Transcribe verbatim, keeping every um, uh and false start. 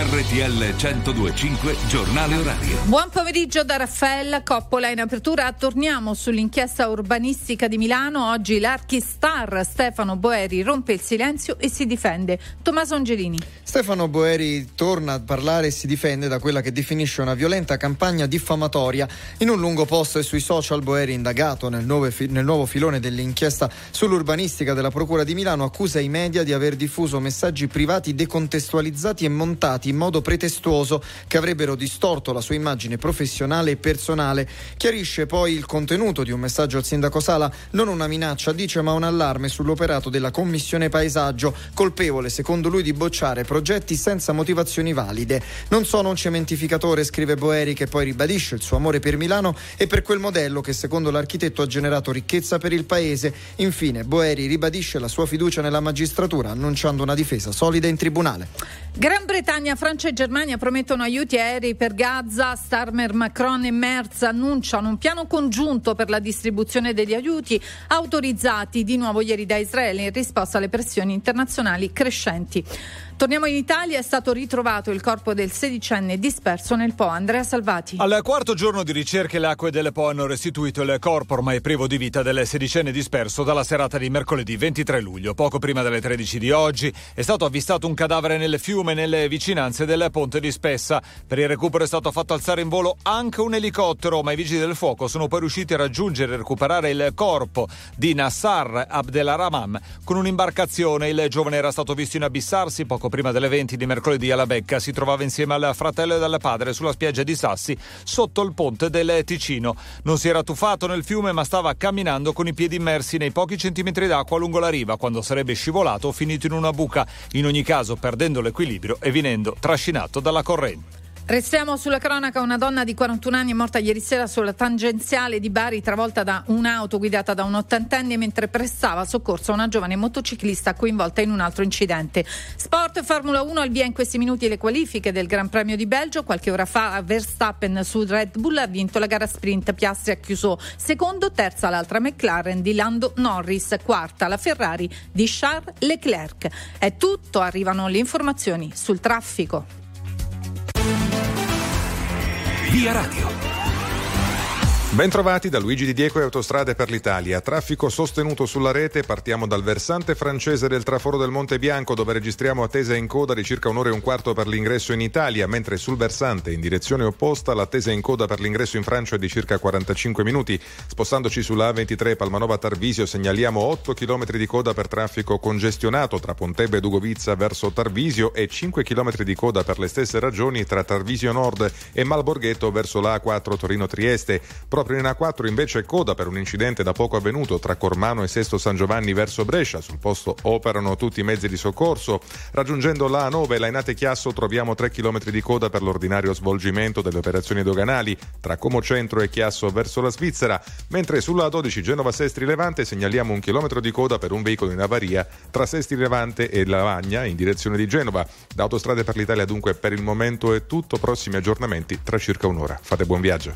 R T L centodue e cinque Giornale Orario. Buon pomeriggio da Raffaella Coppola. In apertura torniamo sull'inchiesta urbanistica di Milano. Oggi l'archistar Stefano Boeri rompe il silenzio e si difende. Tommaso Angelini. Stefano Boeri torna a parlare e si difende da quella che definisce una violenta campagna diffamatoria. In un lungo post sui social, Boeri, indagato nel nuovo, fi- nel nuovo filone dell'inchiesta sull'urbanistica della Procura di Milano, accusa i media di aver diffuso messaggi privati decontestualizzati e montati in modo pretestuoso che avrebbero distorto la sua immagine professionale e personale. Chiarisce poi il contenuto di un messaggio al sindaco Sala, non una minaccia, dice, ma un allarme sull'operato della Commissione Paesaggio, colpevole secondo lui di bocciare progetti senza motivazioni valide. Non sono un cementificatore, scrive Boeri, che poi ribadisce il suo amore per Milano e per quel modello che secondo l'architetto ha generato ricchezza per il paese. Infine Boeri ribadisce la sua fiducia nella magistratura, annunciando una difesa solida in tribunale. Gran Bretagna, Francia e Germania promettono aiuti aerei per Gaza. Starmer, Macron e Merz annunciano un piano congiunto per la distribuzione degli aiuti, autorizzati di nuovo ieri da Israele in risposta alle pressioni internazionali crescenti. Torniamo in Italia, è stato ritrovato il corpo del sedicenne disperso nel Po. Andrea Salvati. Al quarto giorno di ricerche le acque del Po hanno restituito il corpo ormai privo di vita del sedicenne disperso dalla serata di mercoledì ventitré luglio. Poco prima delle tredici di oggi è stato avvistato un cadavere nel fiume nelle vicinanze del ponte di Spessa. Per il recupero è stato fatto alzare in volo anche un elicottero, ma i vigili del fuoco sono poi riusciti a raggiungere e recuperare il corpo di Nassar Abdelrahman con un'imbarcazione. Il giovane era stato visto inabissarsi poco prima delle venti di mercoledì alla Becca. Si trovava insieme al fratello e al padre sulla spiaggia di Sassi sotto il ponte del Ticino. Non si era tuffato nel fiume, ma stava camminando con i piedi immersi nei pochi centimetri d'acqua lungo la riva quando sarebbe scivolato o finito in una buca, in ogni caso perdendo l'equilibrio e venendo trascinato dalla corrente. Restiamo sulla cronaca. Una donna di quarantuno anni è morta ieri sera sulla tangenziale di Bari, travolta da un'auto guidata da un ottantenne mentre prestava soccorso a una giovane motociclista coinvolta in un altro incidente. Sport, Formula uno, al via in questi minuti le qualifiche del Gran Premio di Belgio. Qualche ora fa Verstappen su Red Bull ha vinto la gara sprint, Piastri ha chiuso secondo, terza l'altra McLaren di Lando Norris, quarta la Ferrari di Charles Leclerc. È tutto, arrivano le informazioni sul traffico. Via Radio. Bentrovati da Luigi Di Dieco e Autostrade per l'Italia. Traffico sostenuto sulla rete. Partiamo dal versante francese del traforo del Monte Bianco, dove registriamo attesa in coda di circa un'ora e un quarto per l'ingresso in Italia, mentre sul versante in direzione opposta l'attesa in coda per l'ingresso in Francia è di circa quarantacinque minuti. Spostandoci sulla A ventitré Palmanova Tarvisio segnaliamo otto chilometri di coda per traffico congestionato tra Pontebbe e Dugovizza verso Tarvisio e cinque chilometri di coda per le stesse ragioni tra Tarvisio Nord e Malborghetto verso la A quattro Torino-Trieste. Proprio in A quattro invece coda per un incidente da poco avvenuto tra Cormano e Sesto San Giovanni verso Brescia. Sul posto operano tutti i mezzi di soccorso. Raggiungendo la A nove Lainate Chiasso troviamo tre chilometri di coda per l'ordinario svolgimento delle operazioni doganali tra Como Centro e Chiasso verso la Svizzera, mentre sulla A dodici Genova Sestri Levante segnaliamo un chilometro di coda per un veicolo in avaria tra Sestri Levante e Lavagna in direzione di Genova. Da Autostrade per l'Italia dunque per il momento è tutto. Prossimi aggiornamenti tra circa un'ora. Fate buon viaggio.